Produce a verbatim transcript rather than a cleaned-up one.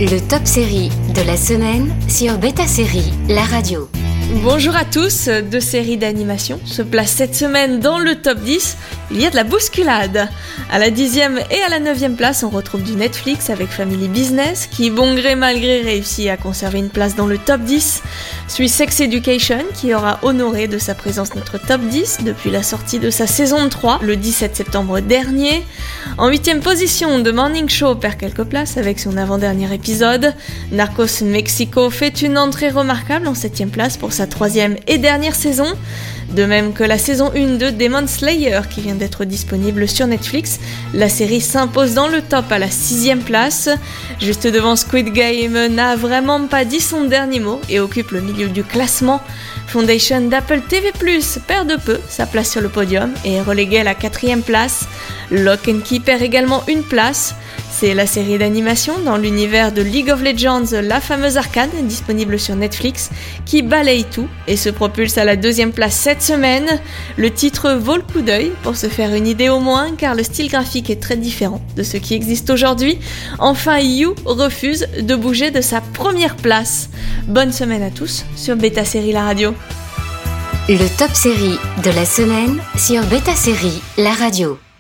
Le top série de la semaine sur Beta Série, la radio. Bonjour à tous, deux séries d'animation se placent cette semaine dans le top dix. Il y a de la bousculade. À la dixième et à la neuvième place, on retrouve du Netflix avec Family Business, qui, bon gré mal gré, réussit à conserver une place dans le top dix. Suit Sex Education, qui aura honoré de sa présence notre top dix depuis la sortie de sa saison trois, le dix-sept septembre dernier. En huitième position, The Morning Show perd quelques places avec son avant-dernier épisode. Narcos Mexico fait une entrée remarquable en septième place pour sa troisième et dernière saison, de même que la saison un de Demon Slayer qui vient d'être disponible sur Netflix. La série s'impose dans le top à la sixième place, juste devant Squid Game n'a vraiment pas dit son dernier mot et occupe le milieu du classement. Foundation d'Apple T V plus, perd de peu sa place sur le podium et est relégué à la quatrième place. Lock and Key perd également une place. C'est la série d'animation dans l'univers de League of Legends, la fameuse arcade, disponible sur Netflix, qui balaye tout et se propulse à la deuxième place cette semaine. Le titre vaut le coup d'œil pour se faire une idée au moins, car le style graphique est très différent de ce qui existe aujourd'hui. Enfin, You refuse de bouger de sa première place. Bonne semaine à tous sur Beta Série la radio. Le top série de la semaine sur Beta Série, la radio.